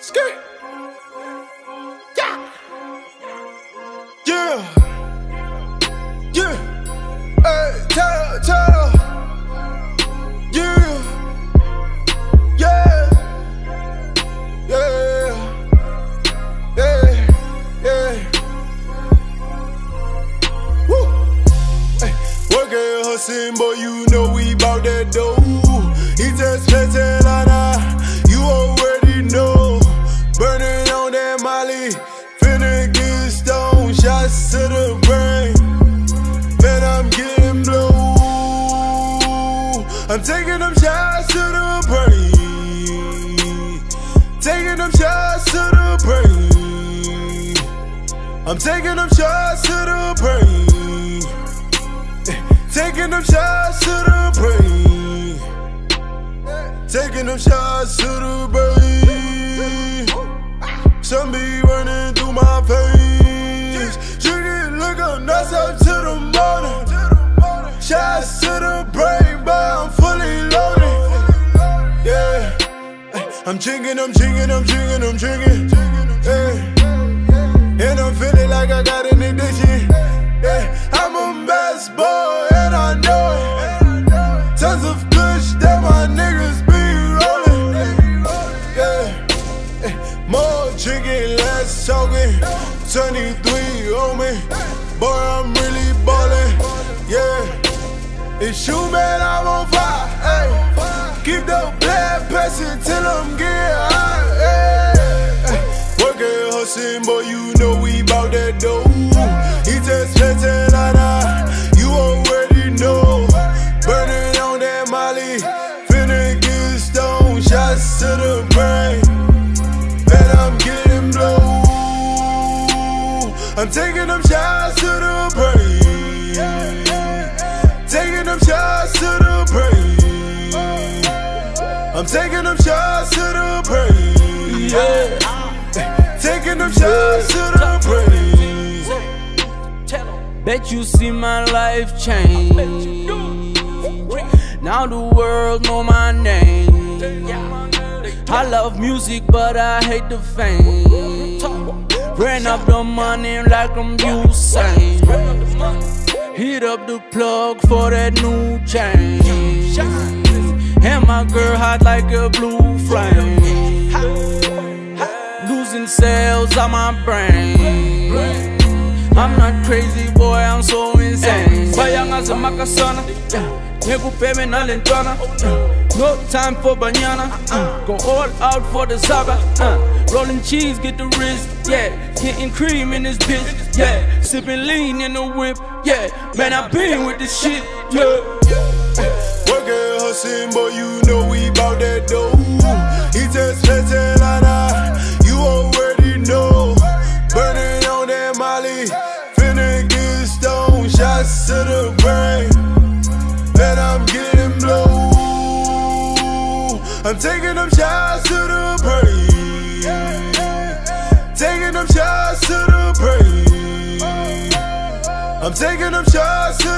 Skirt. Yeah. Yeah. Yeah. Hey, tell. Yeah. Yeah. Yeah. Yeah. Yeah. Woo. Hey, working, hustling, boy, you know we bout that dough. He just flexing you already know. Burning on that Molly, finna get stone shots to the brain. Man, I'm getting blow. I'm taking them shots to the brain. Taking them shots to the brain. I'm taking them shots to the brain. Taking them shots to the brain. Taking them shots to the brain. Some be running through my veins. Drinking liquor, nuts up to the morning. Shots to the brain, but I'm fully loaded. Yeah, I'm drinking. Yeah, and I'm feeling like I got an addiction. Yeah, I'm a best boy and I know it. Tons of kush that my niggas be rolling. Yeah, more drinking, less talking. 23 on me, boy, I'm really ballin'. Yeah, it's you, man, I'm on fire. Ay, keep the blood passing till I'm getting high. Ay, working, hustling, boy, you know we bout that dough. He just flexing you already know. Burning on that Molly, finna get stone shots to the brain. And I'm getting blow. I'm taking them shots to the brain. Taking them shots to the brain. I'm taking them shots to the brain. Yeah. Taking them shots to the brain. Bet you see my life change. Now the world know my name. I love music, but I hate the fame. Ran up the money like I'm Usain. Hit up the plug for that new chain. And my girl hot like a blue flame. Losing cells on my brain. I'm not crazy, boy, I'm so insane. Bayanga sa makasana, nekupeme na lentwana. No time for banana, go all out for the saga. Rolling cheese, get the wrist, yeah. Getting cream in this bitch, yeah. Sipping lean in the whip, yeah. Man, I been with this shit, yeah. Working, hustling, boy, you know we bout that dough. He just flexing you already know. Burning on that Molly, finna get stone shots to the brain. And I'm getting blow. I'm taking them shots to the brain. Taking them shots to the brain. I'm taking them shots to